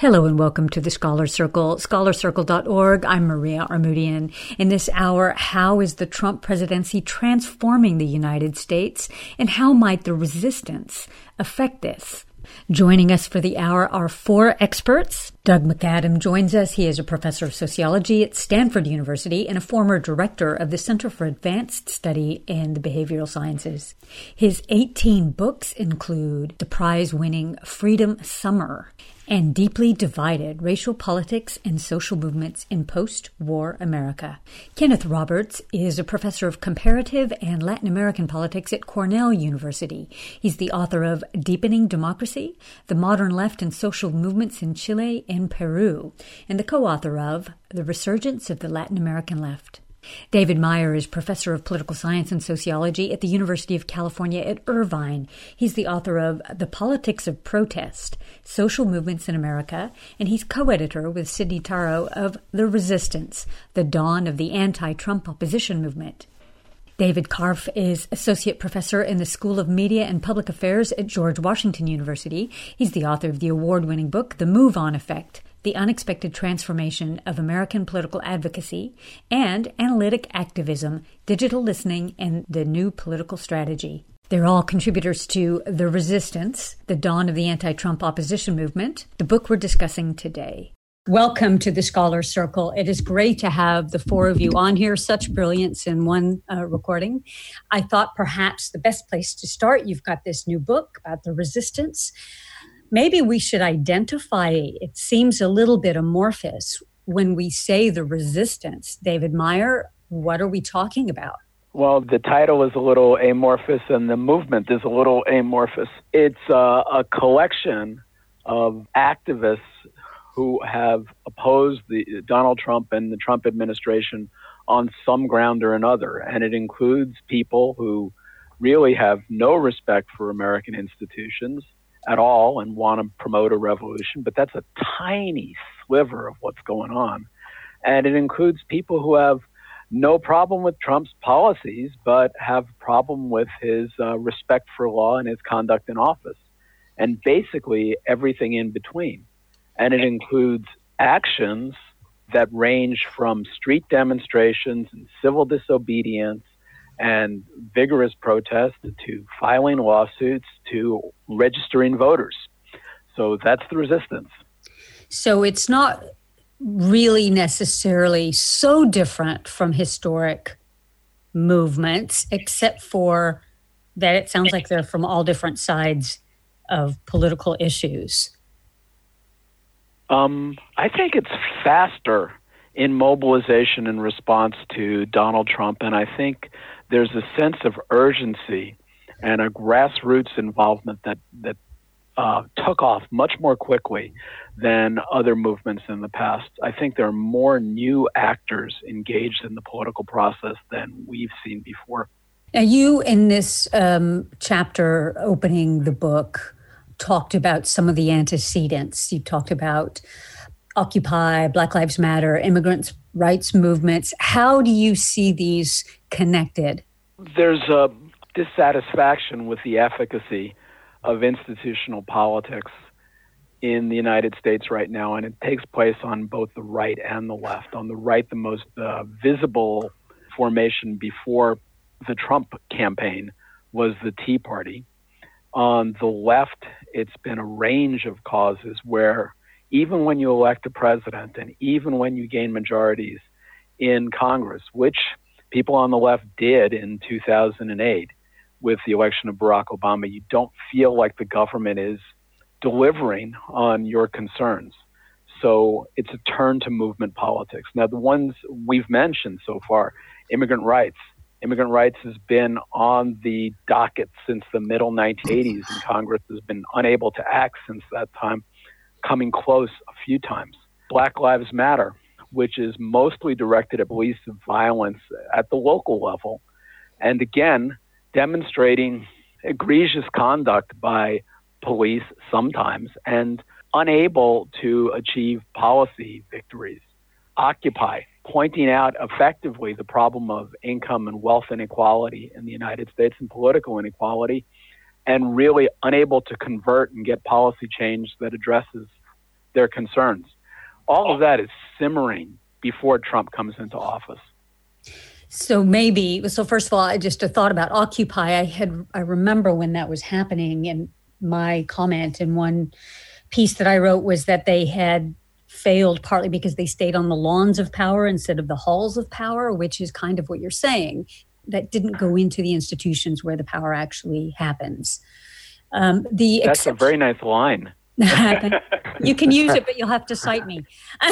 Hello and welcome to the Scholar Circle, scholarcircle.org. I'm Maria Armoudian. In this hour, how is the Trump presidency transforming the United States, and how might the resistance affect this? Joining us for the hour are four experts. Doug McAdam joins us. He is a professor of sociology at Stanford University and a former director of the Center for Advanced Study in the Behavioral Sciences. His 18 books include the prize-winning Freedom Summer and Deeply Divided: Racial Politics and Social Movements in Post-War America. Kenneth Roberts is a professor of comparative and Latin American politics at Cornell University. He's the author of Deepening Democracy: The Modern Left and Social Movements in Chile and Peru, and the co-author of The Resurgence of the Latin American Left. David Meyer is professor of political science and sociology at the University of California at Irvine. He's the author of The Politics of Protest: Social Movements in America, and he's co-editor with Sidney Taro of The Resistance: The Dawn of the Anti-Trump Opposition Movement. David Karpf is associate professor in the School of Media and Public Affairs at George Washington University. He's the author of the award-winning book, The Move On Effect: The Unexpected Transformation of American Political Advocacy, and Analytic Activism, Digital Listening, and the New Political Strategy. They're all contributors to The Resistance: The Dawn of the Anti-Trump Opposition Movement, the book we're discussing today. Welcome to the Scholar Circle. It is great to have the four of you on here, such brilliance in one recording. I thought perhaps the best place to start, you've got this new book about the resistance. Maybe we should identify, it seems a little bit amorphous when we say the resistance. David Meyer, what are we talking about? Well, the title is a little amorphous and the movement is a little amorphous. It's a collection of activists who have opposed Donald Trump and the Trump administration on some ground or another. And it includes people who really have no respect for American institutions at all and want to promote a revolution, but that's a tiny sliver of what's going on. And it includes people who have no problem with Trump's policies, but have a problem with his respect for law and his conduct in office, and basically everything in between. And it includes actions that range from street demonstrations and civil disobedience and vigorous protest to filing lawsuits to registering voters. So that's the resistance. So it's not really necessarily so different from historic movements, except for that it sounds like they're from all different sides of political issues. I think it's faster in mobilization in response to Donald Trump, and I think there's a sense of urgency and a grassroots involvement that took off much more quickly than other movements in the past. I think there are more new actors engaged in the political process than we've seen before. Now, you in this chapter opening the book talked about some of the antecedents. You talked about Occupy, Black Lives Matter, immigrants' rights movements. How do you see these connected? There's a dissatisfaction with the efficacy of institutional politics in the United States right now, and it takes place on both the right and the left. On the right, the most visible formation before the Trump campaign was the Tea Party. On the left, it's been a range of causes where even when you elect a president and even when you gain majorities in Congress, which people on the left did in 2008 with the election of Barack Obama, you don't feel like the government is delivering on your concerns. So it's a turn to movement politics. Now, the ones we've mentioned so far, immigrant rights. Immigrant rights has been on the docket since the middle 1980s, and Congress has been unable to act since that time, coming close a few times. Black Lives Matter, which is mostly directed at police violence at the local level, and again, demonstrating egregious conduct by police sometimes and unable to achieve policy victories. Occupy, pointing out effectively the problem of income and wealth inequality in the United States and political inequality, and really unable to convert and get policy change that addresses their concerns. All of that is simmering before Trump comes into office. So first of all, just a thought about Occupy. I remember when that was happening, and my comment in one piece that I wrote was that they had failed partly because they stayed on the lawns of power instead of the halls of power, which is kind of what you're saying. That didn't go into the institutions where the power actually happens. That's a very nice line. You can use it, but you'll have to cite me.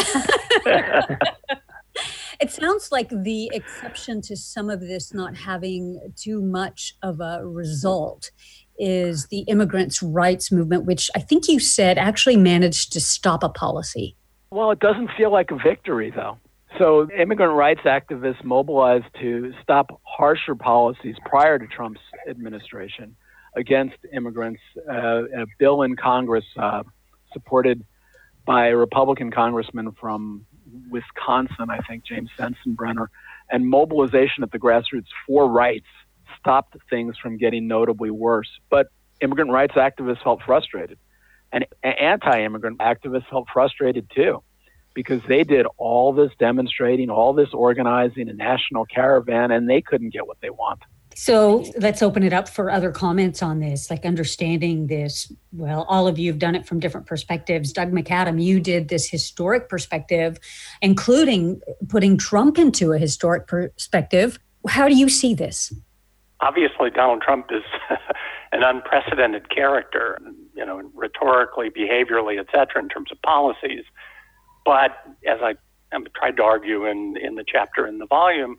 It sounds like the exception to some of this not having too much of a result is the immigrants' rights movement, which I think you said actually managed to stop a policy. Well, it doesn't feel like a victory, though. So immigrant rights activists mobilized to stop harsher policies prior to Trump's administration against immigrants. A bill in Congress supported by a Republican congressman from Wisconsin, I think, James Sensenbrenner, and mobilization at the grassroots for rights stopped things from getting notably worse. But immigrant rights activists felt frustrated. And anti-immigrant activists felt frustrated too, because they did all this demonstrating, all this organizing, a national caravan, and they couldn't get what they want. So let's open it up for other comments on this, like understanding this. Well, all of you have done it from different perspectives. Doug McAdam, you did this historic perspective, including putting Trump into a historic perspective. How do you see this? Obviously, Donald Trump is an unprecedented character, rhetorically, behaviorally, et cetera, in terms of policies. But as I tried to argue in the chapter in the volume,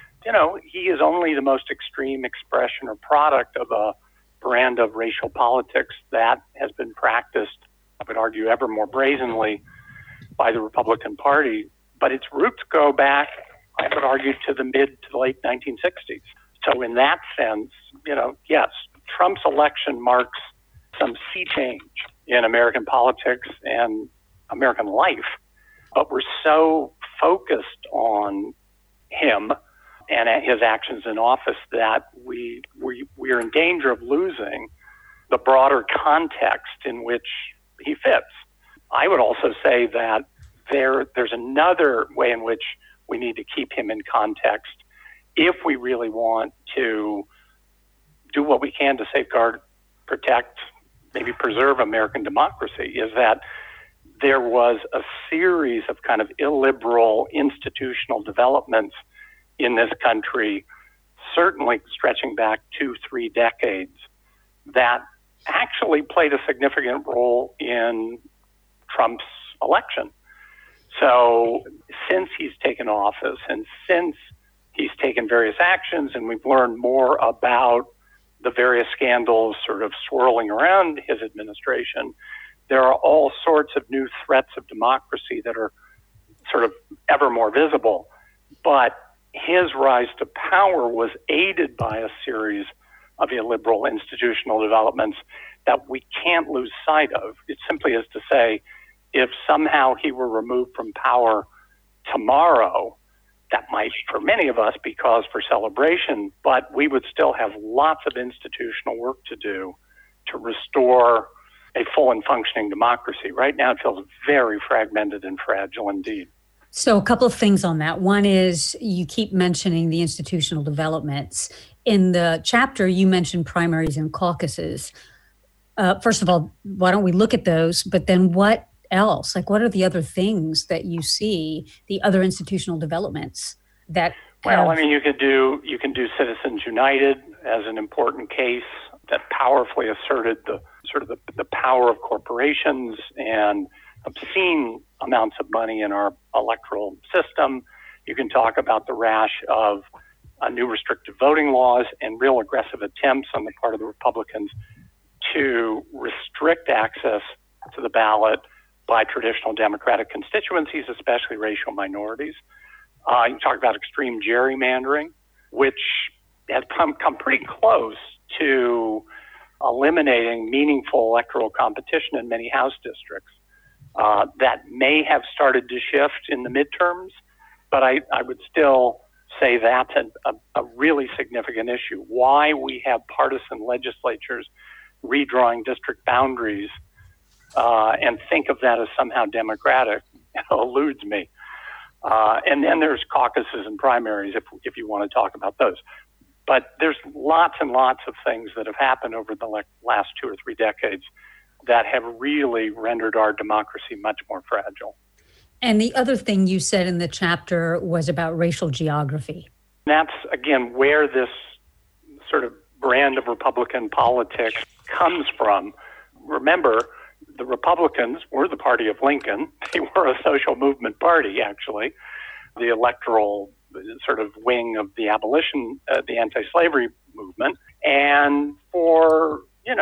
he is only the most extreme expression or product of a brand of racial politics that has been practiced, I would argue, ever more brazenly by the Republican Party. But its roots go back, I would argue, to the mid to late 1960s. So in that sense, yes, Trump's election marks some sea change in American politics and American life. But we're so focused on him and his actions in office that we are in danger of losing the broader context in which he fits. I would also say that there's another way in which we need to keep him in context if we really want to do what we can to safeguard, protect, maybe preserve American democracy, is that there was a series of kind of illiberal institutional developments in this country, certainly stretching back 2-3 decades, that actually played a significant role in Trump's election. So since he's taken office and since he's taken various actions and we've learned more about the various scandals sort of swirling around his administration, there are all sorts of new threats of democracy that are sort of ever more visible. But his rise to power was aided by a series of illiberal institutional developments that we can't lose sight of. It simply is to say, if somehow he were removed from power tomorrow, that might, for many of us, be cause for celebration, but we would still have lots of institutional work to do to restore a full and functioning democracy. Right now, it feels very fragmented and fragile indeed. So a couple of things on that. One is you keep mentioning the institutional developments. In the chapter, you mentioned primaries and caucuses. First of all, why don't we look at those? But then what else? Like, what are the other things that you see, the other institutional developments that Well, I mean, you can do Citizens United as an important case that powerfully asserted the power of corporations and obscene amounts of money in our electoral system. You can talk about the rash of new restrictive voting laws and real aggressive attempts on the part of the Republicans to restrict access to the ballot by traditional Democratic constituencies, especially racial minorities. You can talk about extreme gerrymandering, which has come pretty close to eliminating meaningful electoral competition in many House districts. That may have started to shift in the midterms, but I would still say that's a really significant issue. Why we have partisan legislatures redrawing district boundaries and think of that as somehow democratic eludes me. And then there's caucuses and primaries if you want to talk about those. But there's lots and lots of things that have happened over the last 2 or 3 decades that have really rendered our democracy much more fragile. And the other thing you said in the chapter was about racial geography. That's, again, where this sort of brand of Republican politics comes from. Remember, the Republicans were the party of Lincoln. They were a social movement party, actually, the electoral sort of wing of the abolition, the anti-slavery movement. And for,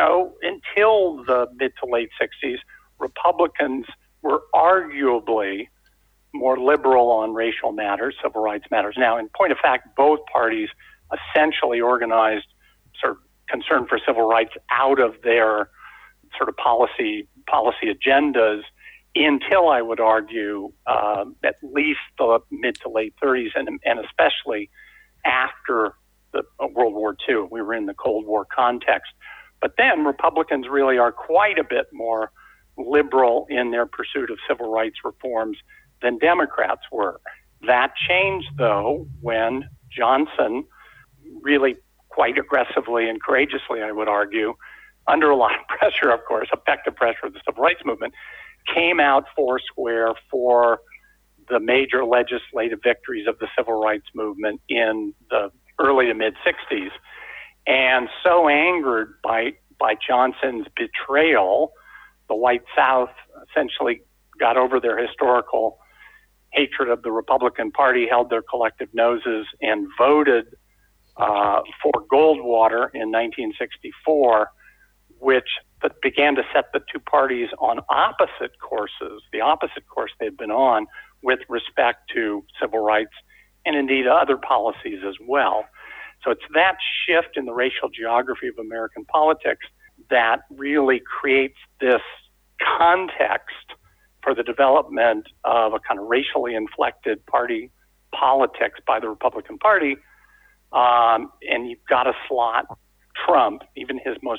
until the mid to late 60s, Republicans were arguably more liberal on racial matters, civil rights matters. Now, in point of fact, both parties essentially organized sort of concern for civil rights out of their sort of policy agendas until, I would argue, at least the mid to late 30s, and especially after the World War II. We were in the Cold War context. But then Republicans really are quite a bit more liberal in their pursuit of civil rights reforms than Democrats were. That changed, though, when Johnson really quite aggressively and courageously, I would argue, under a lot of pressure, of course, effective pressure of the civil rights movement, came out foursquare for the major legislative victories of the civil rights movement in the early to mid-60s. And so angered by Johnson's betrayal, the white South essentially got over their historical hatred of the Republican Party, held their collective noses, and voted for Goldwater in 1964, which began to set the two parties on opposite courses, the opposite course they'd been on with respect to civil rights and indeed other policies as well. So it's that shift in the racial geography of American politics that really creates this context for the development of a kind of racially inflected party politics by the Republican Party. And you've got to slot Trump, even his more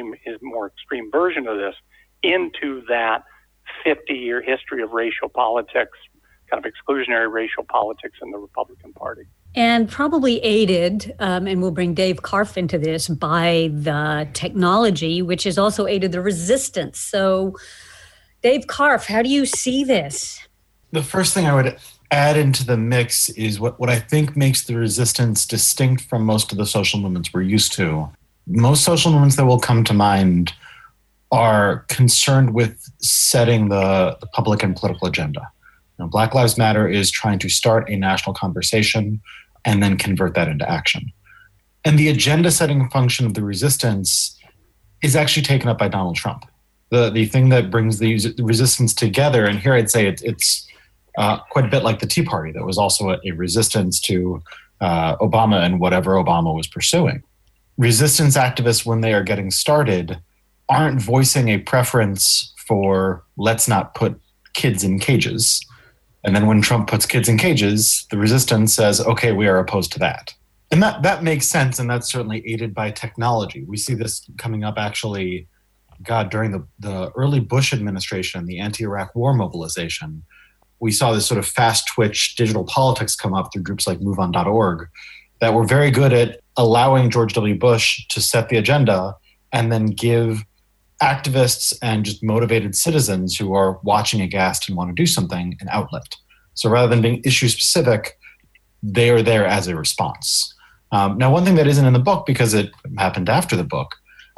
extreme version of this, into that 50-year history of racial politics, kind of exclusionary racial politics in the Republican Party. And probably aided, and we'll bring Dave Karff into this, by the technology, which has also aided the resistance. So, Dave Karff, how do you see this? The first thing I would add into the mix is what I think makes the resistance distinct from most of the social movements we're used to. Most social movements that will come to mind are concerned with setting the public and political agenda. Black Lives Matter is trying to start a national conversation and then convert that into action. And the agenda-setting function of the resistance is actually taken up by Donald Trump. The thing that brings the resistance together, and here I'd say it's quite a bit like the Tea Party, that was also a resistance to Obama and whatever Obama was pursuing. Resistance activists, when they are getting started, aren't voicing a preference for let's not put kids in cages. And then when Trump puts kids in cages, the resistance says, okay, we are opposed to that. And that makes sense, and that's certainly aided by technology. We see this coming up actually, during the early Bush administration, the anti-Iraq war mobilization. We saw this sort of fast-twitch digital politics come up through groups like MoveOn.org that were very good at allowing George W. Bush to set the agenda and then give activists and just motivated citizens who are watching aghast and want to do something an outlet. So rather than being issue specific, they are there as a response. Now, one thing that isn't in the book, because it happened after the book,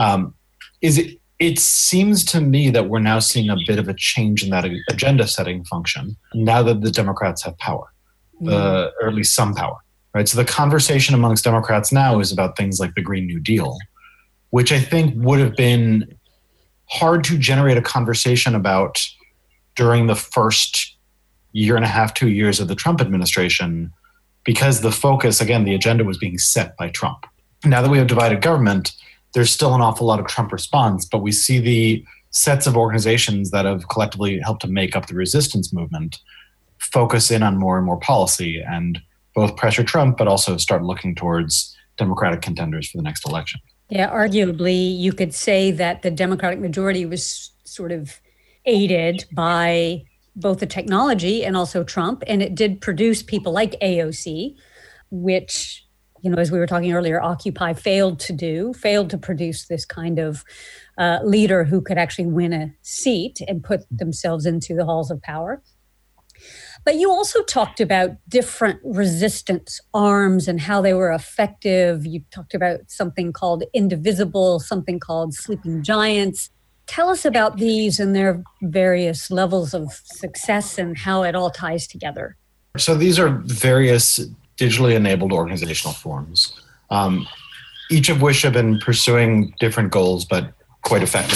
is it seems to me that we're now seeing a bit of a change in that agenda setting function now that the Democrats have power, or at least some power, right? So the conversation amongst Democrats now is about things like the Green New Deal, which I think would have been hard to generate a conversation about during the first year and a half, 2 years of the Trump administration, because the focus, again, the agenda was being set by Trump. Now that we have divided government, there's still an awful lot of Trump response, but we see the sets of organizations that have collectively helped to make up the resistance movement focus in on more and more policy and both pressure Trump, but also start looking towards Democratic contenders for the next election. Yeah, arguably, you could say that the Democratic majority was sort of aided by both the technology and also Trump. And it did produce people like AOC, which, as we were talking earlier, Occupy failed to produce this kind of leader who could actually win a seat and put themselves into the halls of power. But you also talked about different resistance arms and how they were effective. You talked about something called Indivisible, something called Sleeping Giants. Tell us about these and their various levels of success and how it all ties together. So these are various digitally enabled organizational forms, each of which have been pursuing different goals, but quite effective.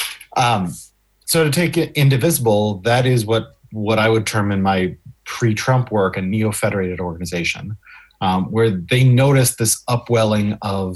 So to take it Indivisible, that is what I would term in my pre-Trump work a neo-federated organization, where they noticed this upwelling of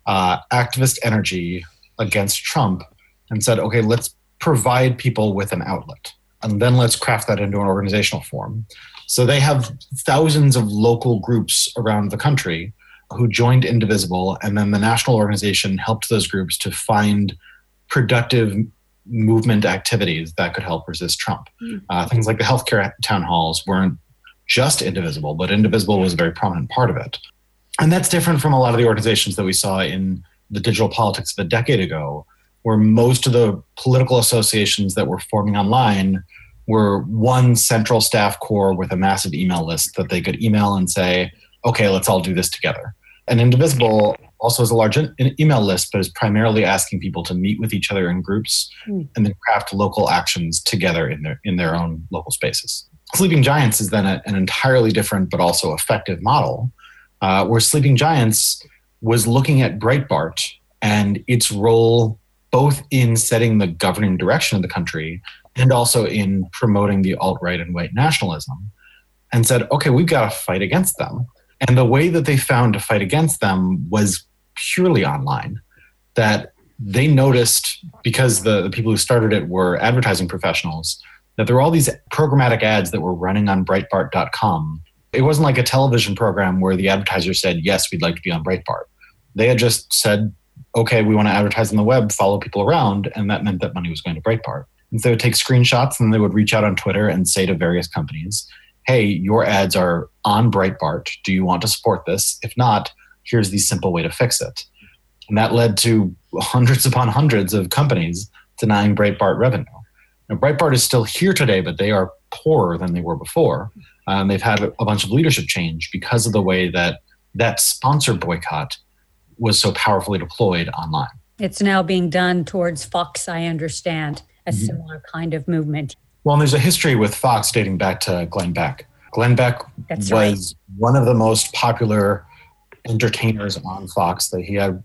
activist energy against Trump and said, okay, let's provide people with an outlet, and then let's craft that into an organizational form. So they have thousands of local groups around the country who joined Indivisible, and then the national organization helped those groups to find productive movement activities that could help resist Trump. Things like the healthcare town halls weren't just Indivisible, but Indivisible was a very prominent part of it. And that's different from a lot of the organizations that we saw in the digital politics of a decade ago, where most of the political associations that were forming online were one central staff core with a massive email list that they could email and say, okay, let's all do this together. And Indivisible also has a large email list, but is primarily asking people to meet with each other in groups and then craft local actions together in their own local spaces. Sleeping Giants is then an entirely different but also effective model, where Sleeping Giants was looking at Breitbart and its role both in setting the governing direction of the country and also in promoting the alt-right and white nationalism, and said, okay, we've got to fight against them. And the way that they found to fight against them was purely online. That they noticed, because the people who started it were advertising professionals, that there were all these programmatic ads that were running on Breitbart.com. It wasn't like a television program where the advertiser said, yes, we'd like to be on Breitbart. They had just said, okay, we want to advertise on the web, follow people around, and that meant that money was going to Breitbart. And so they would take screenshots and they would reach out on Twitter and say to various companies, hey, your ads are on Breitbart. Do you want to support this? If not, here's the simple way to fix it. And that led to hundreds upon hundreds of companies denying Breitbart revenue. Now, Breitbart is still here today, but they are poorer than they were before. They've had a bunch of leadership change because of the way that sponsor boycott was so powerfully deployed online. It's now being done towards Fox, I understand, a similar kind of movement. Well, and there's a history with Fox dating back to Glenn Beck. Glenn Beck was one of the most popular entertainers on Fox. That he had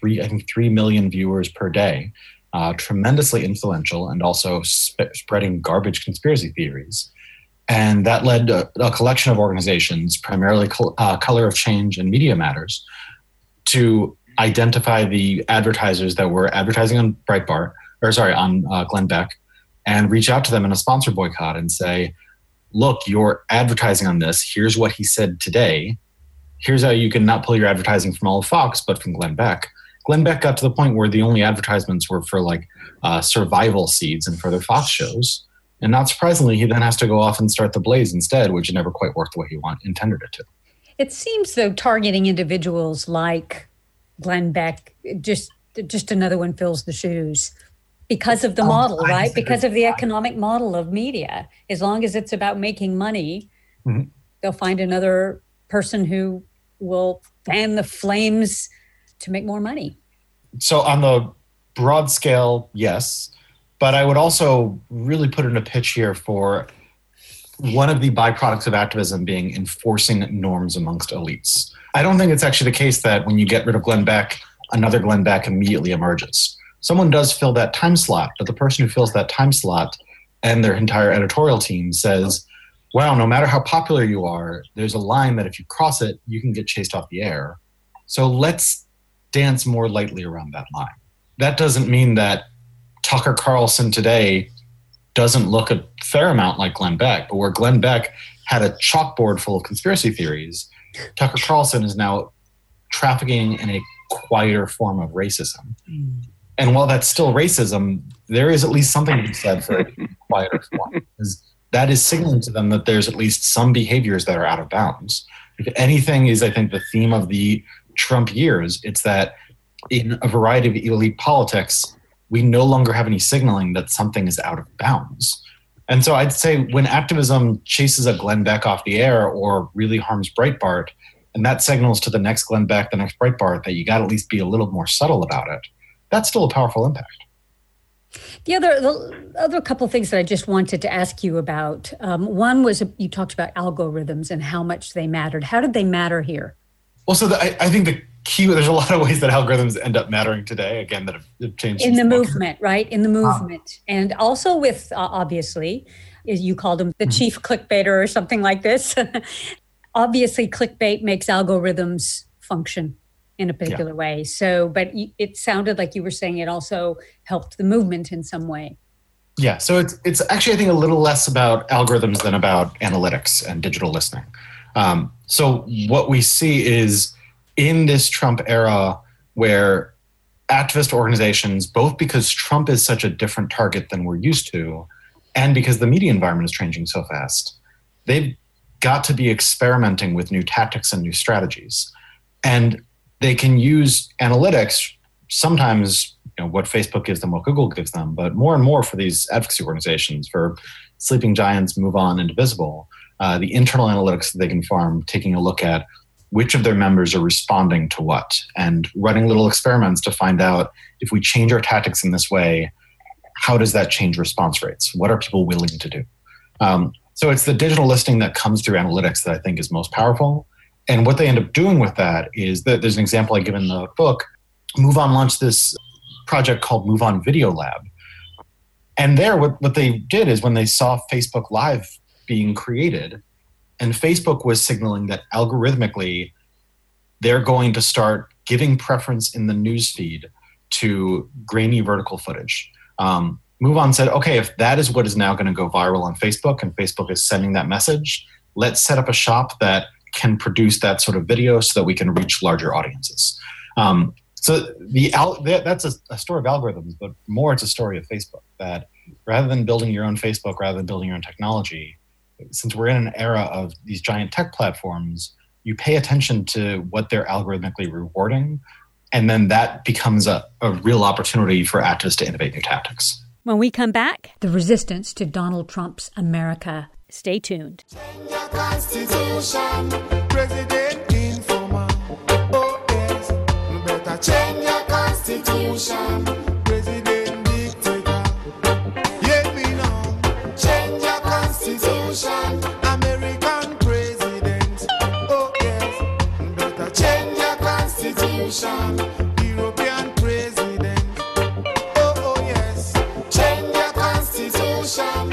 3 million viewers per day, tremendously influential, and also spreading garbage conspiracy theories. And that led to a collection of organizations, primarily Color of Change and Media Matters, to identify the advertisers that were advertising on on Glenn Beck, and reach out to them in a sponsor boycott and say, look, you're advertising on this. Here's what he said today. Here's how you can not pull your advertising from all of Fox, but from Glenn Beck. Glenn Beck got to the point where the only advertisements were for survival seeds and for their Fox shows. And not surprisingly, he then has to go off and start The Blaze instead, which never quite worked the way he intended it to. It seems, though, targeting individuals like Glenn Beck, just another one fills the shoes. Because of the model, right? Because of the economic model of media. As long as it's about making money, they'll find another person who will fan the flames to make more money. So on the broad scale, yes. But I would also really put in a pitch here for one of the byproducts of activism being enforcing norms amongst elites. I don't think it's actually the case that when you get rid of Glenn Beck, another Glenn Beck immediately emerges. Someone does fill that time slot, but the person who fills that time slot and their entire editorial team says, wow, no matter how popular you are, there's a line that if you cross it, you can get chased off the air. So let's dance more lightly around that line. That doesn't mean that Tucker Carlson today doesn't look a fair amount like Glenn Beck, but where Glenn Beck had a chalkboard full of conspiracy theories, Tucker Carlson is now trafficking in a quieter form of racism. And while that's still racism, there is at least something to be said for a quieter form. Because that is signaling to them that there's at least some behaviors that are out of bounds. If anything is, I think, the theme of the Trump years, it's that in a variety of elite politics, we no longer have any signaling that something is out of bounds. And so I'd say when activism chases a Glenn Beck off the air or really harms Breitbart, and that signals to the next Glenn Beck, the next Breitbart, that you got to at least be a little more subtle about it, that's still a powerful impact. The other couple of things that I just wanted to ask you about. One was you talked about algorithms and how much they mattered. How did they matter here? Well, so I think the key, there's a lot of ways that algorithms end up mattering today, again, that have changed. In the movement, right? In the movement. And also with, obviously, you called him the chief clickbaiter or something like this. Obviously, clickbait makes algorithms function in a particular way. So, but it sounded like you were saying it also helped the movement in some way. Yeah, so it's actually, I think, a little less about algorithms than about analytics and digital listening. So what we see is in this Trump era where activist organizations, both because Trump is such a different target than we're used to, and because the media environment is changing so fast, they've got to be experimenting with new tactics and new strategies. And they can use analytics, sometimes what Facebook gives them, what Google gives them, but more and more for these advocacy organizations, for Sleeping Giants, Move On, Indivisible, the internal analytics that they can farm, taking a look at which of their members are responding to what, and running little experiments to find out if we change our tactics in this way, how does that change response rates? What are people willing to do? So it's the digital listening that comes through analytics that I think is most powerful. And what they end up doing with that is that there's an example I give in the book. Move On launched this project called Move On Video Lab. And there, what they did is when they saw Facebook Live being created, and Facebook was signaling that algorithmically, they're going to start giving preference in the newsfeed to grainy vertical footage. Move On said, okay, if that is what is now going to go viral on Facebook, and Facebook is sending that message, let's set up a shop that can produce that sort of video so that we can reach larger audiences. So that's a story of algorithms, but more it's a story of Facebook, that rather than building your own Facebook, rather than building your own technology, since we're in an era of these giant tech platforms, you pay attention to what they're algorithmically rewarding, and then that becomes a real opportunity for activists to innovate new tactics. When we come back, the resistance to Donald Trump's America. Stay tuned. Change your constitution. President informer. Oh yes, you better change your constitution. President dictator. Yeah, we know. Change your constitution. American president. Oh yes, you better change your constitution. European president. Oh yes, change your constitution.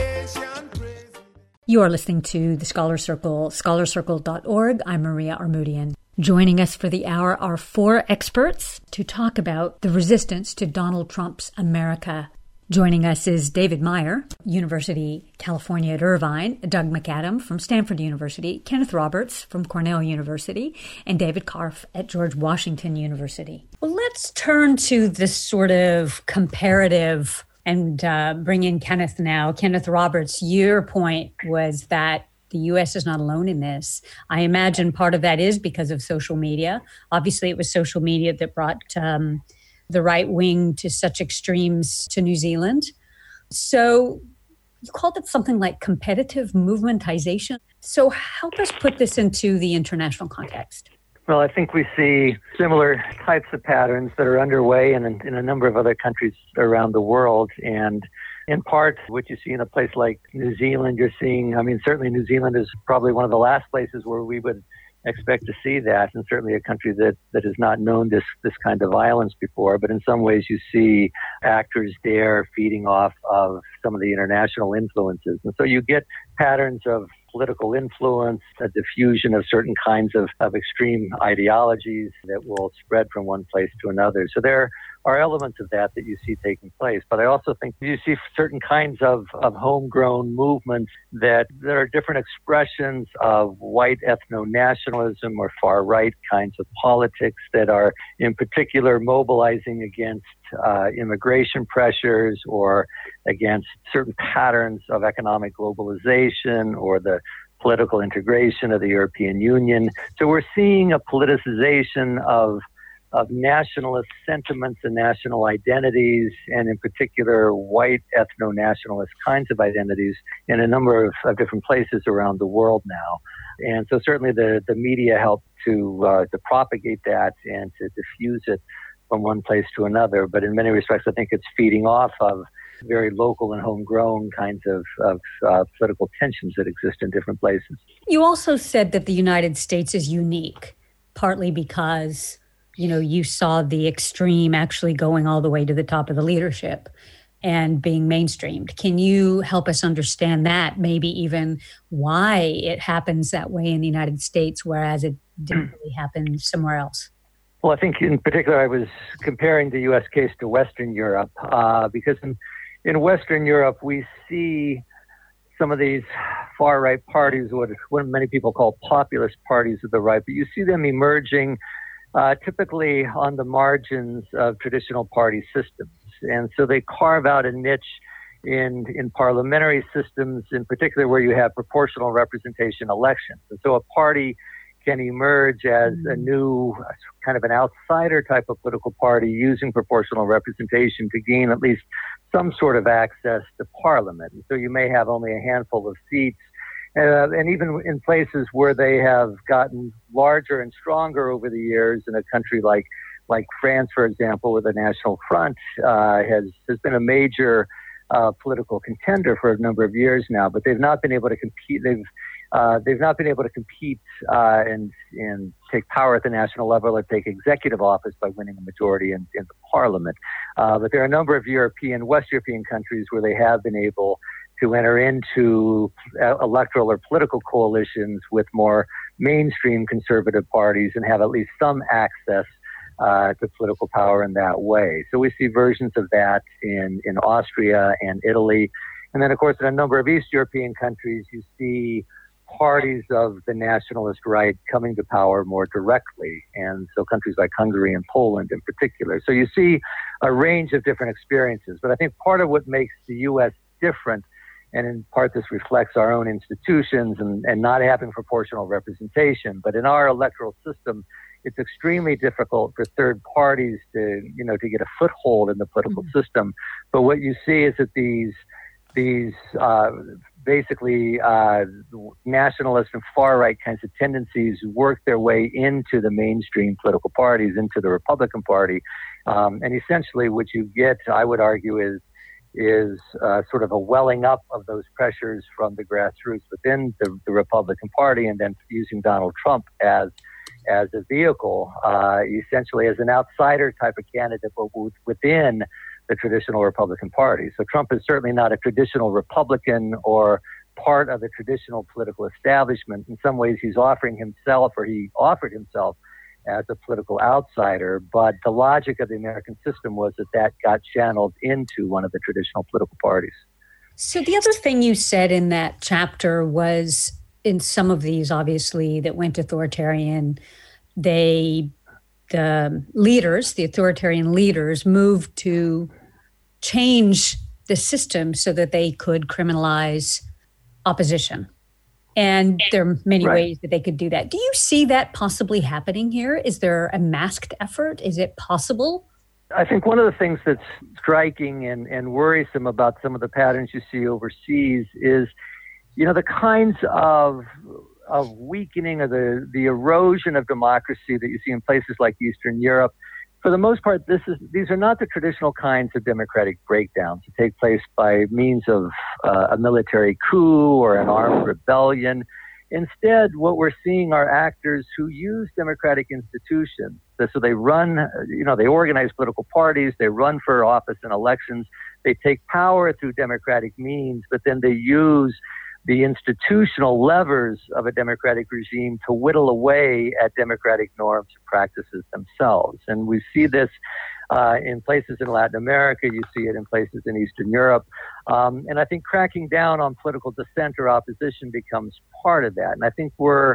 You are listening to The Scholar Circle, scholarcircle.org. I'm Maria Armoudian. Joining us for the hour are 4 experts to talk about the resistance to Donald Trump's America. Joining us is David Meyer, University, California at Irvine, Doug McAdam from Stanford University, Kenneth Roberts from Cornell University, and David Karpf at George Washington University. Well, let's turn to this sort of comparative and bring in Kenneth now. Kenneth Roberts, your point was that the U.S. is not alone in this. I imagine part of that is because of social media. Obviously, it was social media that brought the right wing to such extremes to New Zealand. So you called it something like competitive movementization. So help us put this into the international context. Well, I think we see similar types of patterns that are underway in a number of other countries around the world. And in part, what you see in a place like New Zealand, you're seeing, certainly New Zealand is probably one of the last places where we would expect to see that, and certainly a country that has not known this kind of violence before. But in some ways, you see actors there feeding off of some of the international influences. And so you get patterns of political influence, a diffusion of certain kinds of extreme ideologies that will spread from one place to another. So there are elements of that you see taking place. But I also think you see certain kinds of homegrown movements that are different expressions of white ethno-nationalism or far-right kinds of politics that are in particular mobilizing against immigration pressures or against certain patterns of economic globalization or the political integration of the European Union. So we're seeing a politicization of nationalist sentiments and national identities, and in particular white ethno-nationalist kinds of identities in a number of different places around the world now. And so certainly the media help to propagate that and to diffuse it from one place to another. But in many respects, I think it's feeding off of very local and homegrown kinds of political tensions that exist in different places. You also said that the United States is unique, partly because you saw the extreme actually going all the way to the top of the leadership and being mainstreamed. Can you help us understand that, maybe even why it happens that way in the United States, whereas it didn't really happen somewhere else? Well, I think in particular I was comparing the U.S. case to Western Europe because in Western Europe we see some of these far-right parties, what many people call populist parties of the right, but you see them emerging typically on the margins of traditional party systems. And so they carve out a niche in parliamentary systems, in particular where you have proportional representation elections. And so a party can emerge as a new kind of an outsider type of political party using proportional representation to gain at least some sort of access to parliament. And so you may have only a handful of seats. And even in places where they have gotten larger and stronger over the years, in a country like France, for example, where the National Front has been a major political contender for a number of years now, but they've not been able to compete. They've not been able to compete and take power at the national level or take executive office by winning a majority in the parliament. But there are a number of West European countries where they have been able to enter into electoral or political coalitions with more mainstream conservative parties and have at least some access to political power in that way. So we see versions of that in Austria and Italy. And then, of course, in a number of East European countries, you see parties of the nationalist right coming to power more directly. And so countries like Hungary and Poland in particular. So you see a range of different experiences. But I think part of what makes the U.S. different, and in part this reflects our own institutions and not having proportional representation, but in our electoral system, it's extremely difficult for third parties to get a foothold in the political system. But what you see is that these basically nationalist and far-right kinds of tendencies work their way into the mainstream political parties, into the Republican Party. And essentially what you get, I would argue, is sort of a welling up of those pressures from the grassroots within the Republican Party, and then using Donald Trump as a vehicle, essentially as an outsider type of candidate, but within the traditional Republican Party. So Trump is certainly not a traditional Republican or part of the traditional political establishment. In some ways, he's offering himself, or he offered himself, as a political outsider. But the logic of the American system was that got channeled into one of the traditional political parties. So the other thing you said in that chapter was, in some of these, obviously, that went authoritarian, the authoritarian leaders moved to change the system so that they could criminalize opposition. And there are many ways that they could do that. Do you see that possibly happening here? Is there a masked effort? Is it possible? I think one of the things that's striking and worrisome about some of the patterns you see overseas is, the kinds of weakening of the erosion of democracy that you see in places like Eastern Europe. For the most part, these are not the traditional kinds of democratic breakdowns that take place by means of a military coup or an armed rebellion. Instead, what we're seeing are actors who use democratic institutions. So they run, they organize political parties, they run for office in elections, they take power through democratic means, but then they use the institutional levers of a democratic regime to whittle away at democratic norms and practices themselves. And we see this in places in Latin America, you see it in places in Eastern Europe. And I think cracking down on political dissent or opposition becomes part of that. And I think we're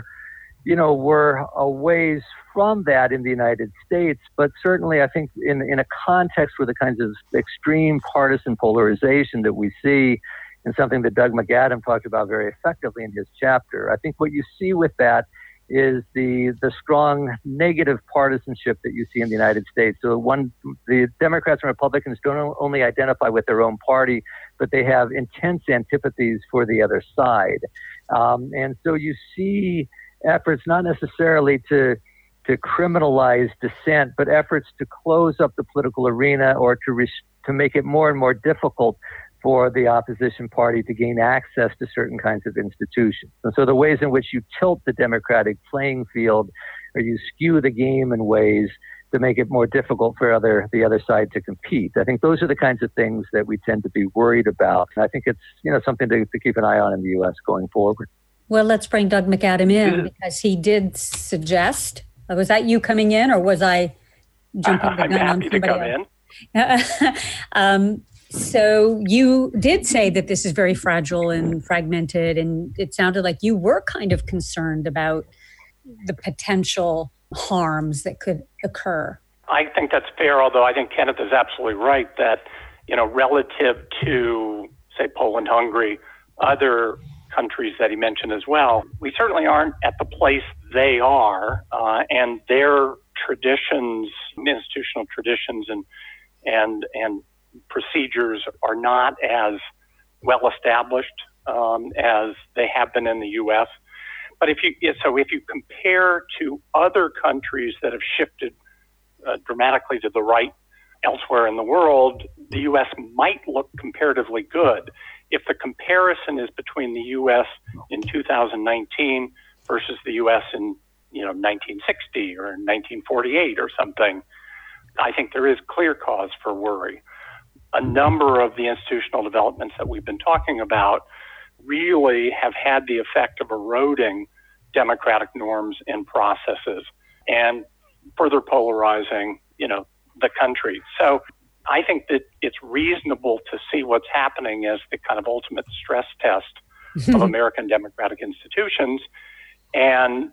a ways from that in the United States, but certainly I think in a context where the kinds of extreme partisan polarization that we see, and something that Doug McAdam talked about very effectively in his chapter, I think what you see with that is the strong negative partisanship that you see in the United States. So the Democrats and Republicans don't only identify with their own party, but they have intense antipathies for the other side. And so you see efforts not necessarily to criminalize dissent, but efforts to close up the political arena or to make it more and more difficult for the opposition party to gain access to certain kinds of institutions. And so the ways in which you tilt the democratic playing field, or you skew the game in ways to make it more difficult for the other side to compete. I think those are the kinds of things that we tend to be worried about. And I think it's something to keep an eye on in the U.S. going forward. Well, let's bring Doug McAdam in, because he did suggest, was that you coming in, or was I jumping the gun on somebody else? I'm happy to come in. So you did say that this is very fragile and fragmented, and it sounded like you were kind of concerned about the potential harms that could occur. I think that's fair, although I think Kenneth is absolutely right that, relative to, say, Poland, Hungary, other countries that he mentioned as well, we certainly aren't at the place they are, and their traditions, institutional traditions and procedures are not as well established as they have been in the U.S. But if you compare to other countries that have shifted dramatically to the right elsewhere in the world, the U.S. might look comparatively good. If the comparison is between the U.S. in 2019 versus the U.S. in 1960 or 1948 or something, I think there is clear cause for worry. A number of the institutional developments that we've been talking about really have had the effect of eroding democratic norms and processes and further polarizing, the country. So I think that it's reasonable to see what's happening as the kind of ultimate stress test of American democratic institutions. And,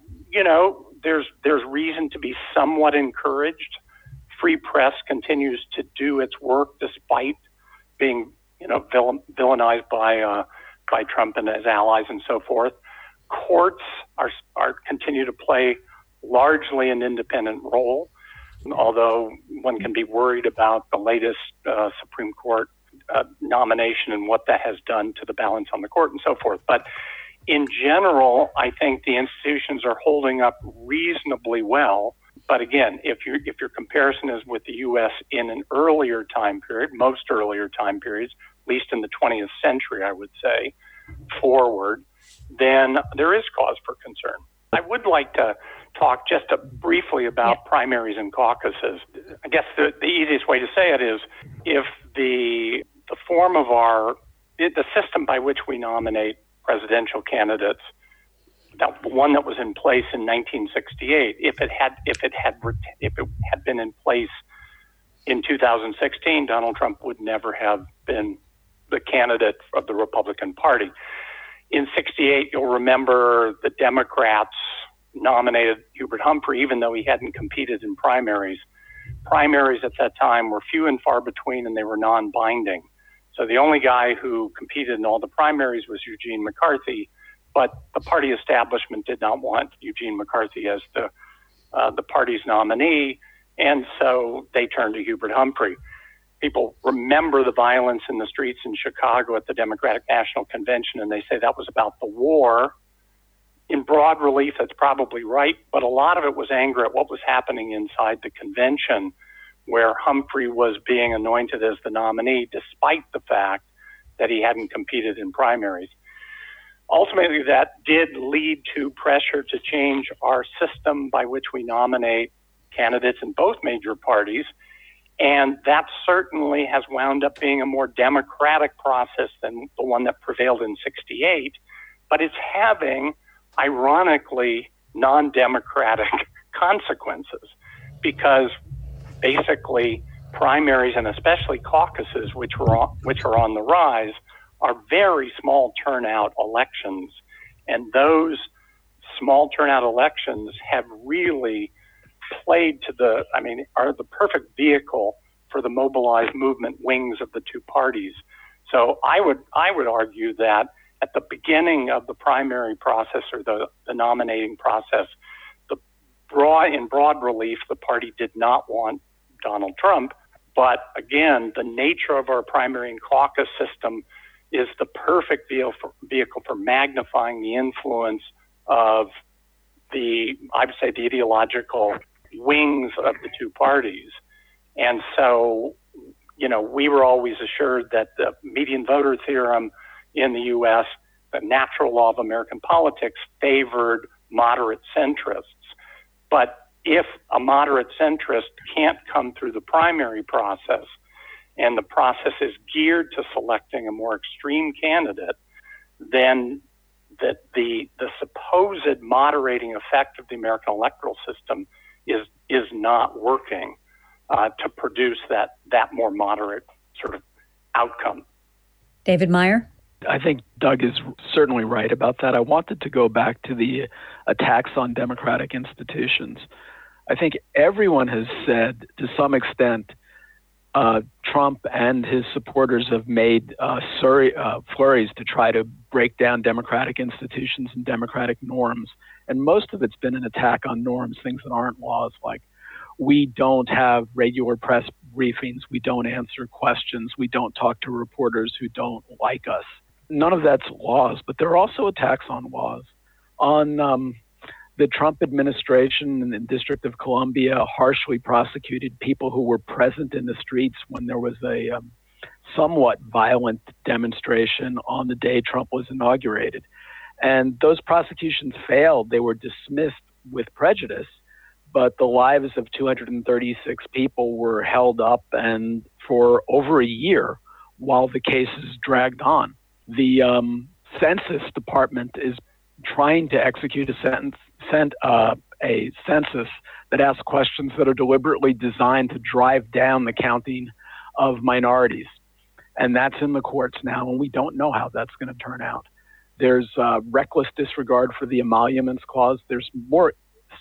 there's reason to be somewhat encouraged. Free press continues to do its work despite being, villainized by Trump and his allies and so forth. Courts are continue to play largely an independent role, although one can be worried about the latest Supreme Court nomination and what that has done to the balance on the court and so forth. But in general, I think the institutions are holding up reasonably well. But again, if your comparison is with the U.S. in an earlier time period, most earlier time periods, at least in the 20th century, I would say, forward, then there is cause for concern. I would like to talk just briefly about primaries and caucuses. I guess the easiest way to say it is if the form of the system by which we nominate presidential candidates, that one that was in place in 1968, if it had been in place in 2016, Donald Trump would never have been the candidate of the Republican Party. In 68, you'll remember the Democrats nominated Hubert Humphrey, even though he hadn't competed in primaries. Primaries at that time were few and far between, and they were non-binding. So the only guy who competed in all the primaries was Eugene McCarthy, but the party establishment did not want Eugene McCarthy as the party's nominee, and so they turned to Hubert Humphrey. People remember the violence in the streets in Chicago at the Democratic National Convention, and they say that was about the war. In broad relief, that's probably right, but a lot of it was anger at what was happening inside the convention, where Humphrey was being anointed as the nominee, despite the fact that he hadn't competed in primaries. Ultimately, that did lead to pressure to change our system by which we nominate candidates in both major parties, and that certainly has wound up being a more democratic process than the one that prevailed in 68. but it's having, ironically, non-democratic consequences, because basically primaries and especially caucuses, which are on the rise, are very small turnout elections, and those small turnout elections have really played to are the perfect vehicle for the mobilized movement wings of the two parties. So I would argue that at the beginning of the primary process or the nominating process, in broad relief, the party did not want Donald Trump. But again, the nature of our primary and caucus system is the perfect vehicle for magnifying the influence of the ideological wings of the two parties. And so, we were always assured that the median voter theorem in the U.S., the natural law of American politics, favored moderate centrists. But if a moderate centrist can't come through the primary process, and the process is geared to selecting a more extreme candidate, then that the supposed moderating effect of the American electoral system is not working to produce that more moderate sort of outcome. David Meyer? I think Doug is certainly right about that. I wanted to go back to the attacks on democratic institutions. I think everyone has said, to some extent, Trump and his supporters have made flurries to try to break down democratic institutions and democratic norms. And most of it's been an attack on norms, things that aren't laws, like we don't have regular press briefings, we don't answer questions, we don't talk to reporters who don't like us. None of that's laws, but there are also attacks on laws. On the Trump administration and the District of Columbia harshly prosecuted people who were present in the streets when there was a somewhat violent demonstration on the day Trump was inaugurated. And those prosecutions failed. They were dismissed with prejudice, but the lives of 236 people were held up and for over a year while the cases dragged on. The Census Department is trying to execute a census that asks questions that are deliberately designed to drive down the counting of minorities. And that's in the courts now, and we don't know how that's going to turn out. There's reckless disregard for the emoluments clause. There's more.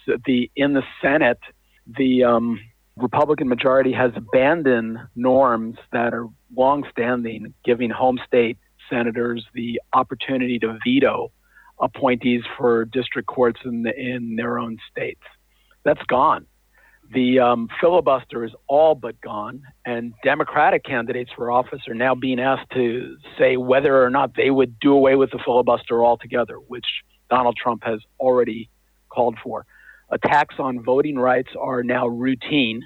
In the Senate, the Republican majority has abandoned norms that are longstanding, giving home state senators the opportunity to veto appointees for district courts in their own states. That's gone. The filibuster is all but gone, and Democratic candidates for office are now being asked to say whether or not they would do away with the filibuster altogether, which Donald Trump has already called for. Attacks on voting rights are now routine,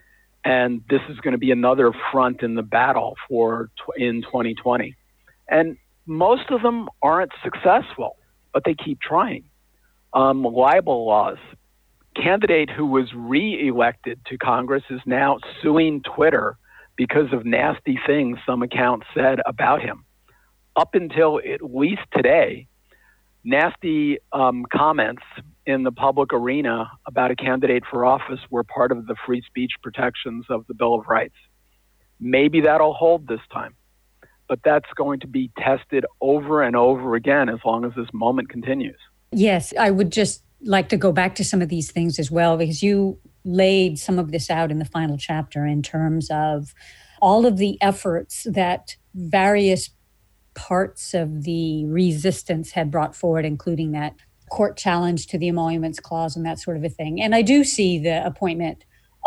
and this is going to be another front in the battle in 2020. And most of them aren't successful, but they keep trying. Libel laws. Candidate who was re-elected to Congress is now suing Twitter because of nasty things some accounts said about him. Up until at least today, nasty comments in the public arena about a candidate for office were part of the free speech protections of the Bill of Rights. Maybe that'll hold this time, but that's going to be tested over and over again as long as this moment continues. Yes, I would just like to go back to some of these things as well, because you laid some of this out in the final chapter in terms of all of the efforts that various parts of the resistance had brought forward, including that court challenge to the emoluments clause and that sort of a thing. And I do see the appointments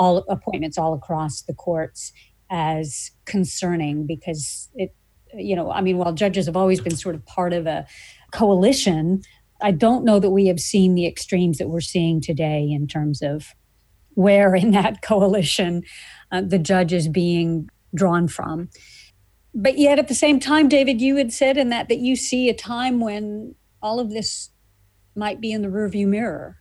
all across the courts as concerning, because while judges have always been sort of part of a coalition, I don't know that we have seen the extremes that we're seeing today in terms of where in that coalition the judge is being drawn from. But yet at the same time, David, you had said in that you see a time when all of this might be in the rearview mirror.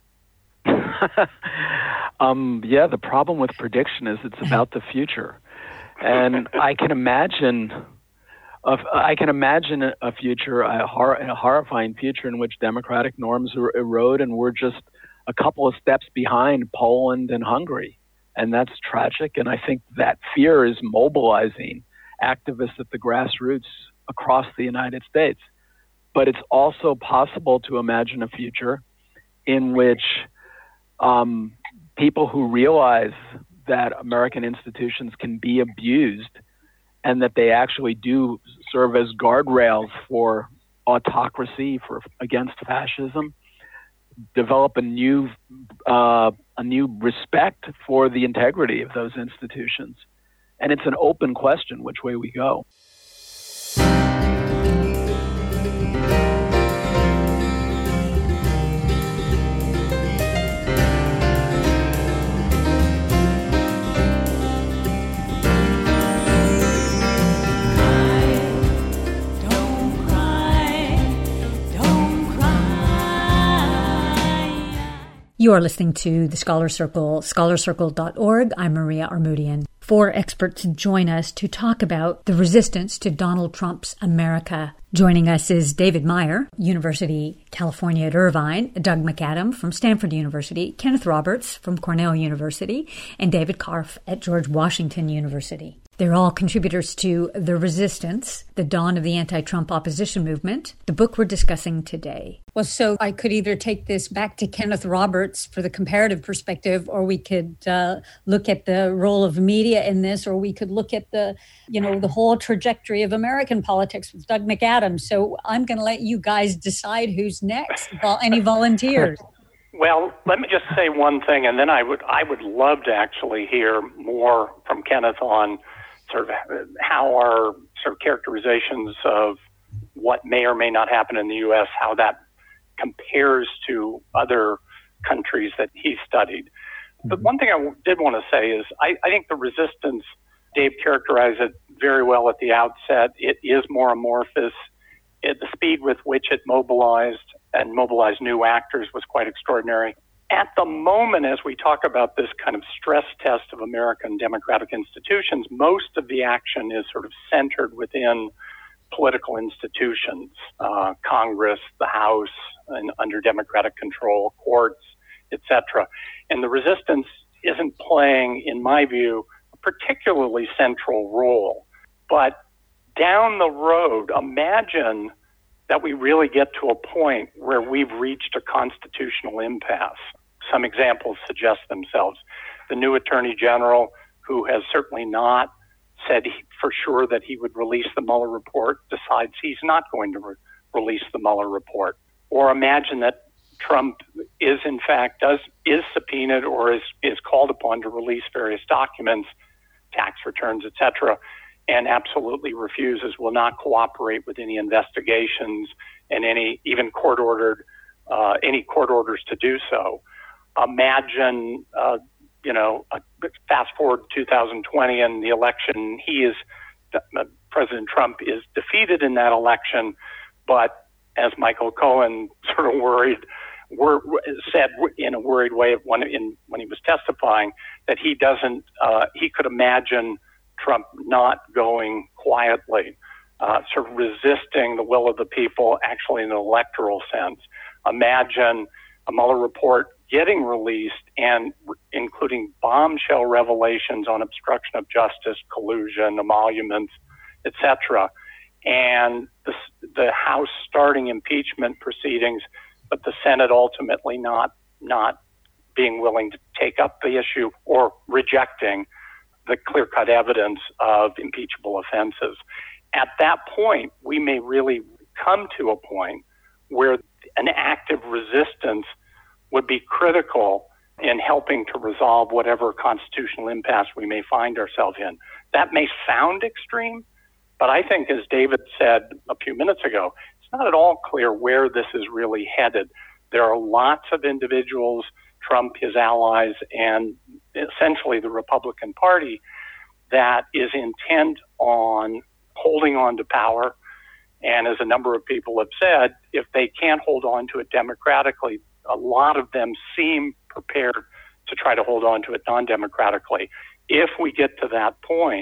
The problem with prediction is it's about the future. And I can imagine I can imagine a future, a horrifying future in which democratic norms erode and we're just a couple of steps behind Poland and Hungary. And that's tragic. And I think that fear is mobilizing activists at the grassroots across the United States. But it's also possible to imagine a future in which people who realize that American institutions can be abused and that they actually do serve as guardrails for autocracy, against fascism, develop a new respect for the integrity of those institutions. And it's an open question which way we go. You are listening to The Scholar Circle, scholarcircle.org. I'm Maria Armoudian. 4 experts join us to talk about the resistance to Donald Trump's America. Joining us is David Meyer, University, California at Irvine, Doug McAdam from Stanford University, Kenneth Roberts from Cornell University, and David Karpf at George Washington University. They're all contributors to The Resistance, the dawn of the anti-Trump opposition movement, the book we're discussing today. Well, so I could either take this back to Kenneth Roberts for the comparative perspective, or we could look at the role of media in this, or we could look at the whole trajectory of American politics with Doug McAdam. So I'm going to let you guys decide who's next. Any volunteers? Well, let me just say one thing, and then I would love to actually hear more from Kenneth on sort of how our sort of characterizations of what may or may not happen in the U.S., how that compares to other countries that he studied. But one thing I did want to say is I think the resistance, Dave characterized it very well at the outset. It is more amorphous. The speed with which it mobilized new actors was quite extraordinary. At the moment, as we talk about this kind of stress test of American democratic institutions, most of the action is sort of centered within political institutions, Congress, the House, and under Democratic control, courts, etc. And the resistance isn't playing, in my view, a particularly central role. But down the road, imagine that we really get to a point where we've reached a constitutional impasse. Some examples suggest themselves. The new Attorney General, who has certainly not said for sure that he would release the Mueller report, decides he's not going to release the Mueller report. Or imagine that Trump is subpoenaed or is called upon to release various documents, tax returns, etc., and absolutely refuses, will not cooperate with any investigations and any court orders to do so. Imagine, fast forward to 2020 and the election. President Trump is defeated in that election, but as Michael Cohen sort of said in a worried way when he was testifying, that he could imagine Trump not going quietly, sort of resisting the will of the people, actually in an electoral sense. Imagine a Mueller report getting released and including bombshell revelations on obstruction of justice, collusion, emoluments, etc., and the House starting impeachment proceedings, but the Senate ultimately not being willing to take up the issue or rejecting the clear-cut evidence of impeachable offenses. At that point, we may really come to a point where an active resistance would be critical in helping to resolve whatever constitutional impasse we may find ourselves in. That may sound extreme, but I think, as David said a few minutes ago, it's not at all clear where this is really headed. There are lots of individuals, Trump, his allies, and essentially the Republican Party, that is intent on holding on to power. And as a number of people have said, if they can't hold on to it democratically, a lot of them seem prepared to try to hold on to it non-democratically. If we get to that point,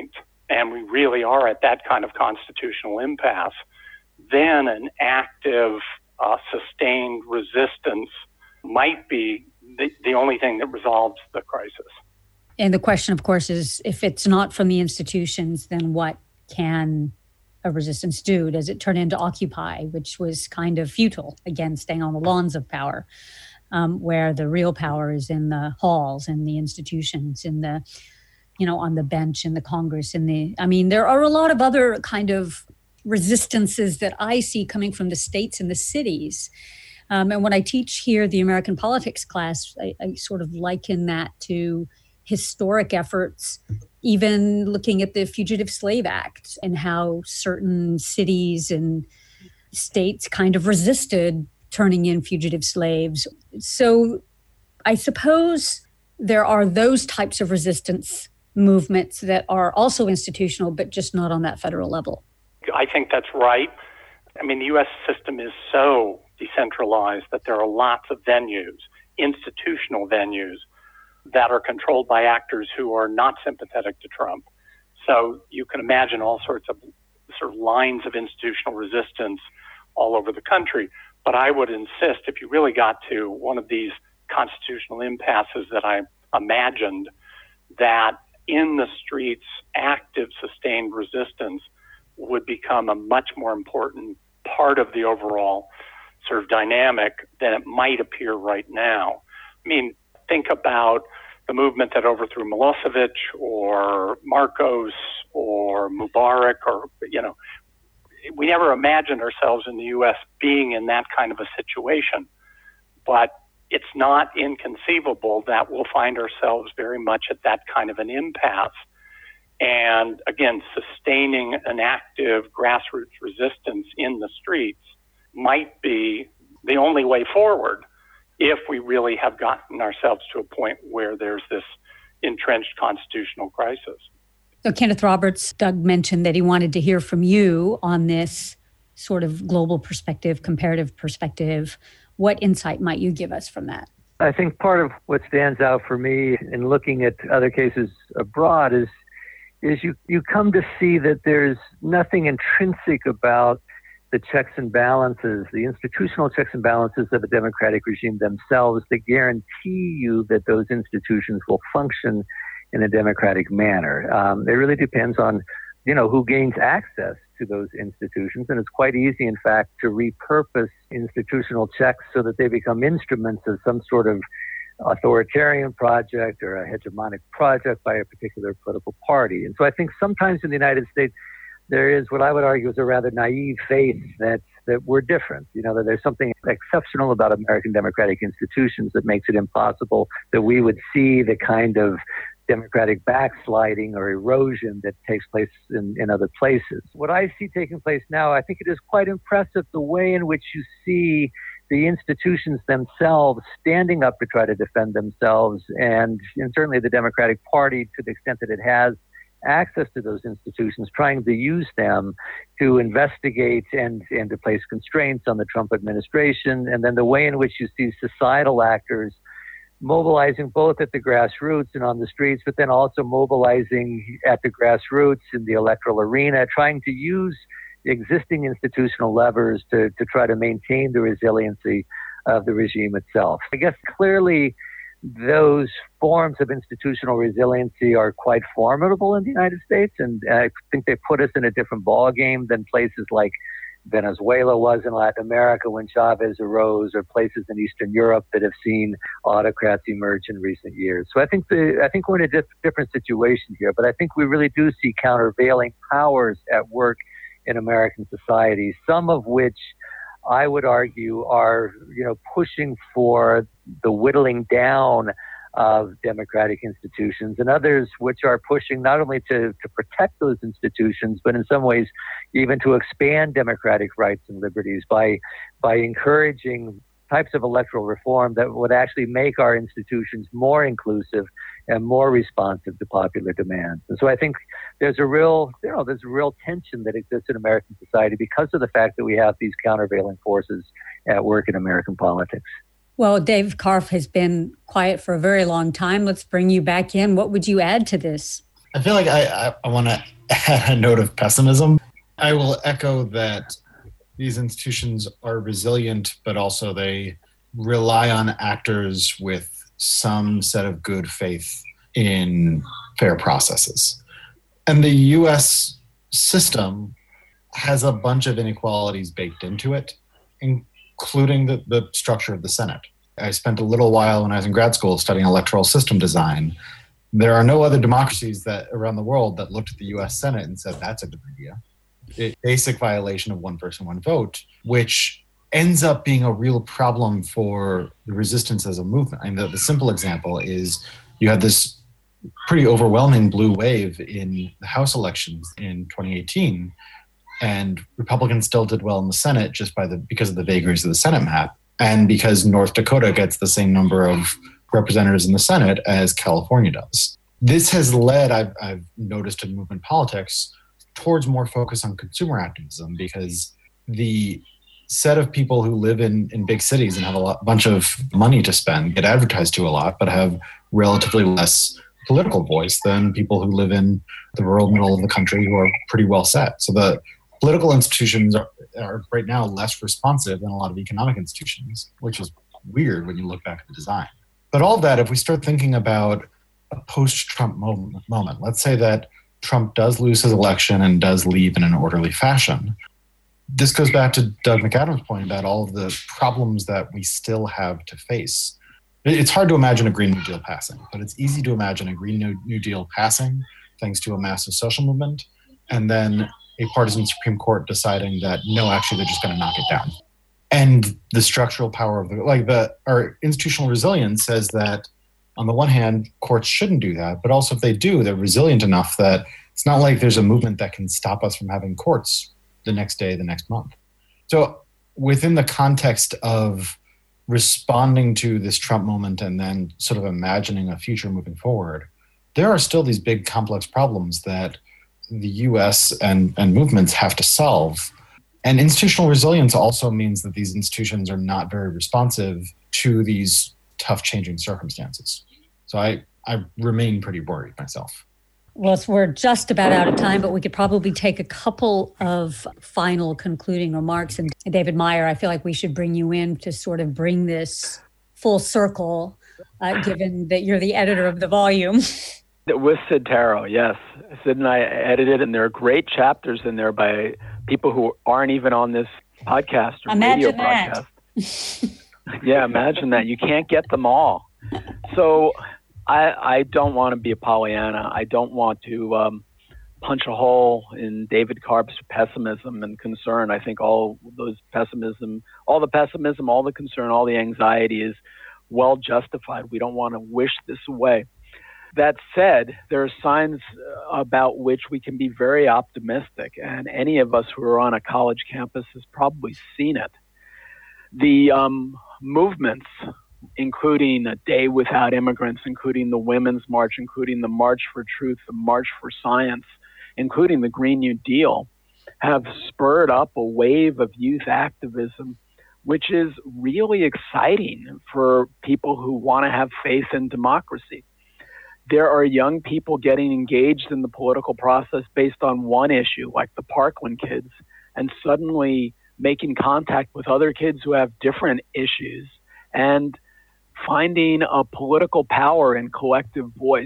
and we really are at that kind of constitutional impasse, then an active, sustained resistance might be the only thing that resolves the crisis. And the question, of course, is if it's not from the institutions, then what can a resistance do? Does it turn into Occupy, which was kind of futile, again, staying on the lawns of power, where the real power is in the halls and the institutions, in the, on the bench in the Congress, there are a lot of other kind of resistances that I see coming from the states and the cities. And when I teach here the American politics class, I sort of liken that to historic efforts, even looking at the Fugitive Slave Act and how certain cities and states kind of resisted turning in fugitive slaves. So I suppose there are those types of resistance movements that are also institutional, but just not on that federal level. I think that's right. The U.S. system is so decentralized that there are lots of venues, institutional venues, that are controlled by actors who are not sympathetic to Trump. So you can imagine all sorts of sort of lines of institutional resistance all over the country. But I would insist, if you really got to one of these constitutional impasses that I imagined, that in the streets, active, sustained resistance would become a much more important part of the overall sort of dynamic than it might appear right now. Think about the movement that overthrew Milosevic or Marcos or Mubarak, we never imagined ourselves in the U.S. being in that kind of a situation. But it's not inconceivable that we'll find ourselves very much at that kind of an impasse. And again, sustaining an active grassroots resistance in the streets might be the only way forward if we really have gotten ourselves to a point where there's this entrenched constitutional crisis. So Kenneth Roberts, Doug mentioned that he wanted to hear from you on this sort of global perspective, comparative perspective. What insight might you give us from that? I think part of what stands out for me in looking at other cases abroad is you come to see that there's nothing intrinsic about the checks and balances, the institutional checks and balances of a democratic regime themselves that guarantee you that those institutions will function in a democratic manner. It really depends on, who gains access to those institutions. And it's quite easy, in fact, to repurpose institutional checks so that they become instruments of some sort of authoritarian project or a hegemonic project by a particular political party. And so I think sometimes in the United States, there is what I would argue is a rather naive faith that we're different, that there's something exceptional about American democratic institutions that makes it impossible that we would see the kind of democratic backsliding or erosion that takes place in other places. What I see taking place now, I think it is quite impressive the way in which you see the institutions themselves standing up to try to defend themselves, and certainly the Democratic Party, to the extent that it has access to those institutions, trying to use them to investigate and to place constraints on the Trump administration, and then the way in which you see societal actors mobilizing both at the grassroots and on the streets, but then also mobilizing at the grassroots in the electoral arena, trying to use existing institutional levers to try to maintain the resiliency of the regime itself. I guess clearly those forms of institutional resiliency are quite formidable in the United States, and I think they put us in a different ballgame than places like Venezuela was in Latin America when Chavez arose, or places in Eastern Europe that have seen autocrats emerge in recent years. So I think we're in a different situation here, but I think we really do see countervailing powers at work in American society, some of which I would argue are, pushing for the whittling down of democratic institutions, and others which are pushing not only to protect those institutions, but in some ways even to expand democratic rights and liberties by encouraging types of electoral reform that would actually make our institutions more inclusive and more responsive to popular demands. And so I think there's a real tension that exists in American society because of the fact that we have these countervailing forces at work in American politics. Well, Dave Karff has been quiet for a very long time. Let's bring you back in. What would you add to this? I feel like I want to add a note of pessimism. I will echo that these institutions are resilient, but also they rely on actors with some set of good faith in fair processes. And the US system has a bunch of inequalities baked into it, including the structure of the Senate. I spent a little while when I was in grad school studying electoral system design. There are no other democracies that around the world that looked at the US Senate and said, that's a good idea. A basic violation of one person, one vote, which ends up being a real problem for the resistance as a movement. And the simple example is you had this pretty overwhelming blue wave in the House elections in 2018, and Republicans still did well in the Senate just because of the vagaries of the Senate map, and because North Dakota gets the same number of representatives in the Senate as California does. This has led, I've noticed in movement politics, towards more focus on consumer activism, because the set of people who live in big cities and have a bunch of money to spend get advertised to a lot, but have relatively less political voice than people who live in the rural middle of the country who are pretty well set. So the political institutions are right now less responsive than a lot of economic institutions, which is weird when you look back at the design. But all of that, if we start thinking about a post-Trump moment, let's say that Trump does lose his election and does leave in an orderly fashion. This goes back to Doug McAdams' point about all of the problems that we still have to face. It's hard to imagine a Green New Deal passing, but it's easy to imagine a Green New Deal passing thanks to a massive social movement, and then a partisan Supreme Court deciding that, no, actually, they're just going to knock it down. And the structural power of our institutional resilience says that, on the one hand, courts shouldn't do that, but also if they do, they're resilient enough that it's not like there's a movement that can stop us from having courts the next day, the next month. So within the context of responding to this Trump moment and then sort of imagining a future moving forward, there are still these big complex problems that the US and movements have to solve. And institutional resilience also means that these institutions are not very responsive to these tough changing circumstances. So I remain pretty worried myself. Well, we're just about out of time, but we could probably take a couple of final concluding remarks. And David Meyer, I feel like we should bring you in to sort of bring this full circle, given that you're the editor of the volume. With Sid Taro, yes. Sid and I edited, and there are great chapters in there by people who aren't even on this podcast or radio podcast. Yeah, imagine that. You can't get them all. So I don't want to be a Pollyanna. I don't want to punch a hole in David Karp's pessimism and concern. I think all the pessimism, all the concern, all the anxiety is well justified. We don't want to wish this away. That said, there are signs about which we can be very optimistic, and any of us who are on a college campus has probably seen it. The movements, including A Day Without Immigrants, including the Women's March, including the March for Truth, the March for Science, including the Green New Deal, have spurred up a wave of youth activism, which is really exciting for people who want to have faith in democracy. There are young people getting engaged in the political process based on one issue, like the Parkland kids, and suddenly making contact with other kids who have different issues and finding a political power and collective voice.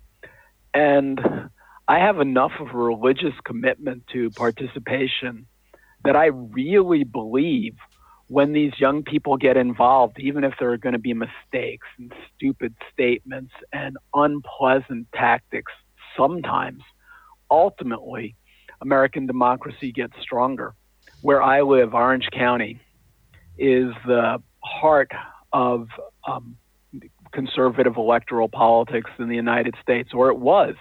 And I have enough of a religious commitment to participation that I really believe when these young people get involved, even if there are going to be mistakes and stupid statements and unpleasant tactics sometimes, ultimately, American democracy gets stronger. Where I live, Orange County, is the heart of conservative electoral politics in the United States, or it was.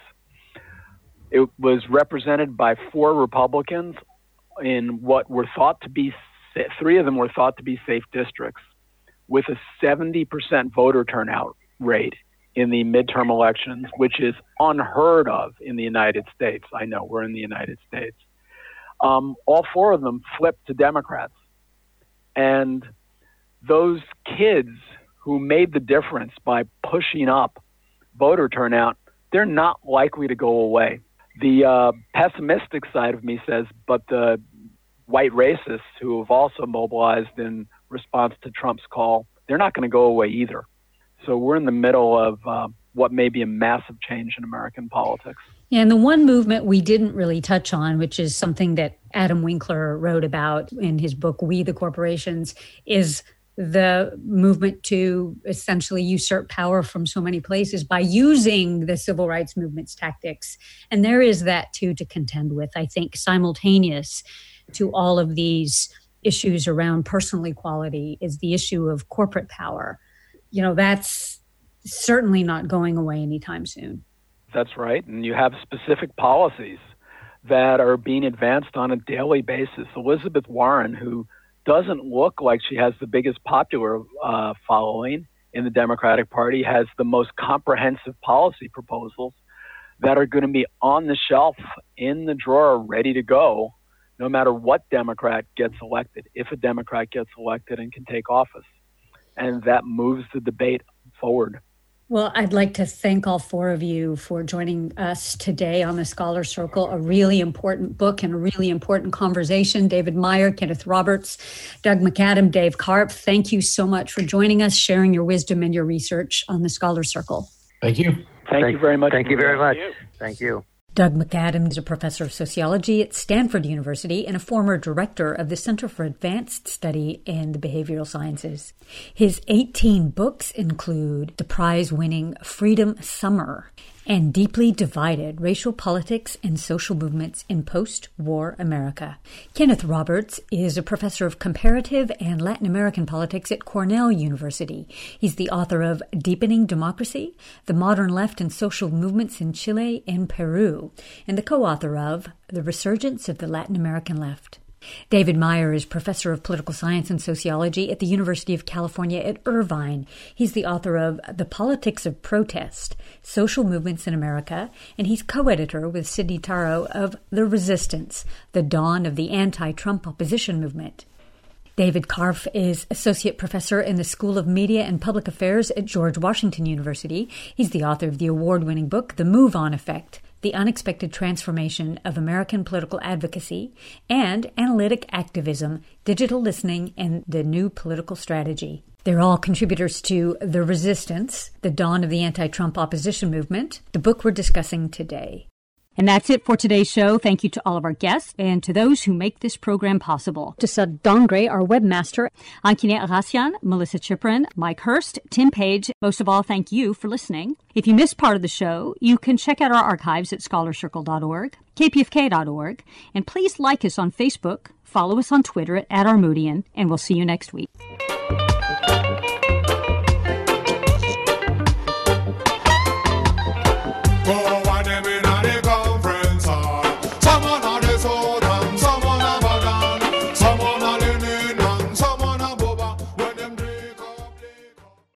It was represented by 4 Republicans in what were thought to be 3 of them were thought to be safe districts, with a 70% voter turnout rate in the midterm elections, which is unheard of in the United States. I know, we're in the United States. All 4 of them flipped to Democrats. And those kids who made the difference by pushing up voter turnout, they're not likely to go away. The pessimistic side of me says, but the white racists who have also mobilized in response to Trump's call, they're not going to go away either. So we're in the middle of what may be a massive change in American politics. Yeah, and the one movement we didn't really touch on, which is something that Adam Winkler wrote about in his book, We the Corporations, is the movement to essentially usurp power from so many places by using the civil rights movement's tactics. And there is that, too, to contend with. I think simultaneous to all of these issues around personal equality is the issue of corporate power. That's certainly not going away anytime soon. That's right. And you have specific policies that are being advanced on a daily basis. Elizabeth Warren, who doesn't look like she has the biggest popular following in the Democratic Party, has the most comprehensive policy proposals that are going to be on the shelf, in the drawer, ready to go, no matter what Democrat gets elected, if a Democrat gets elected and can take office. And that moves the debate forward. Well, I'd like to thank all four of you for joining us today on the Scholar Circle, a really important book and a really important conversation. David Meyer, Kenneth Roberts, Doug McAdam, Dave Karp, thank you so much for joining us, sharing your wisdom and your research on the Scholar Circle. Thank you. Thank you very much. Thank you very much. Thank you. Doug McAdam is a professor of sociology at Stanford University and a former director of the Center for Advanced Study in the Behavioral Sciences. His 18 books include the prize-winning Freedom Summer and Deeply Divided: Racial Politics and Social Movements in Post-War America. Kenneth Roberts is a professor of comparative and Latin American politics at Cornell University. He's the author of Deepening Democracy: The Modern Left and Social Movements in Chile and Peru, and the co-author of The Resurgence of the Latin American Left. David Meyer is professor of political science and sociology at the University of California at Irvine. He's the author of The Politics of Protest: Social Movements in America, and he's co-editor with Sidney Taro of The Resistance: The Dawn of the Anti-Trump Opposition Movement. David Karp is associate professor in the School of Media and Public Affairs at George Washington University. He's the author of the award-winning book, The Move On Effect: The Unexpected Transformation of American Political Advocacy, and Analytic Activism, Digital Listening, and the New Political Strategy. They're all contributors to The Resistance: The Dawn of the Anti-Trump Opposition Movement, the book we're discussing today. And that's it for today's show. Thank you to all of our guests and to those who make this program possible. To Sud Dongre, our webmaster, Ankine Arasian, Melissa Chiprin, Mike Hurst, Tim Page. Most of all, thank you for listening. If you missed part of the show, you can check out our archives at scholarcircle.org, kpfk.org, and please like us on Facebook, follow us on Twitter at Armoudian, and we'll see you next week.